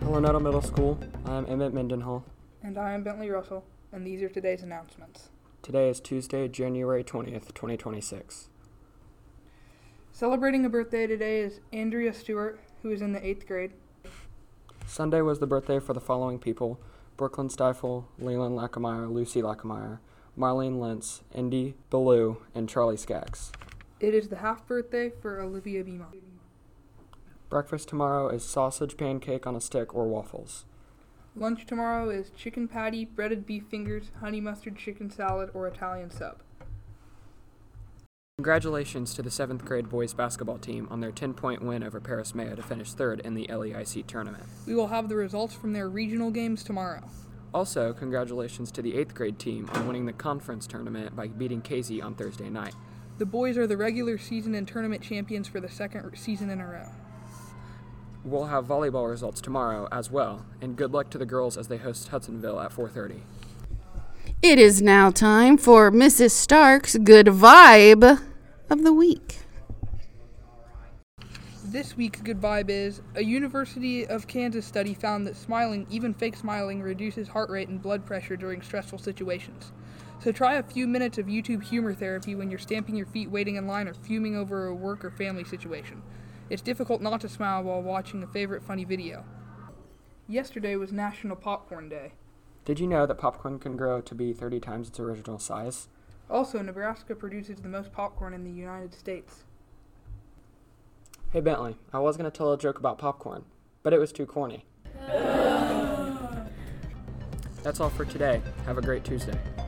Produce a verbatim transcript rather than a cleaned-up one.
Hello, Nettle Middle School. I am Emmett Mendenhall. And I am Bentley Russell, and these are today's announcements. Today is Tuesday, January twentieth, twenty twenty-six. Celebrating a birthday today is Andrea Stewart, who is in the eighth grade. Sunday was the birthday for the following people: Brooklyn Stifle, Leland Lackameyer, Lucy Lackameyer, Marlene Lentz, Indy Ballou, and Charlie Skaggs. It is the half birthday for Olivia Beamont. Breakfast tomorrow is sausage pancake on a stick or waffles. Lunch tomorrow is chicken patty, breaded beef fingers, honey mustard chicken salad, or Italian sub. Congratulations to the seventh grade boys basketball team on their ten-point win over Paris Maya to finish third in the L E I C tournament. We will have the results from their regional games tomorrow. Also, congratulations to the eighth grade team on winning the conference tournament by beating Casey on Thursday night. The boys are the regular season and tournament champions for the second season in a row. We'll have volleyball results tomorrow as well, and good luck to the girls as they host Hudsonville at four thirty. It is now time for Missus Stark's Good Vibe of the Week. This week's good vibe is, a University of Kansas study found that smiling, even fake smiling, reduces heart rate and blood pressure during stressful situations. So try a few minutes of YouTube humor therapy when you're stamping your feet waiting in line or fuming over a work or family situation. It's difficult not to smile while watching a favorite funny video. Yesterday was National Popcorn Day. Did you know that popcorn can grow to be thirty times its original size? Also, Nebraska produces the most popcorn in the United States. Hey Bentley, I was going to tell a joke about popcorn, but it was too corny. That's all for today. Have a great Tuesday.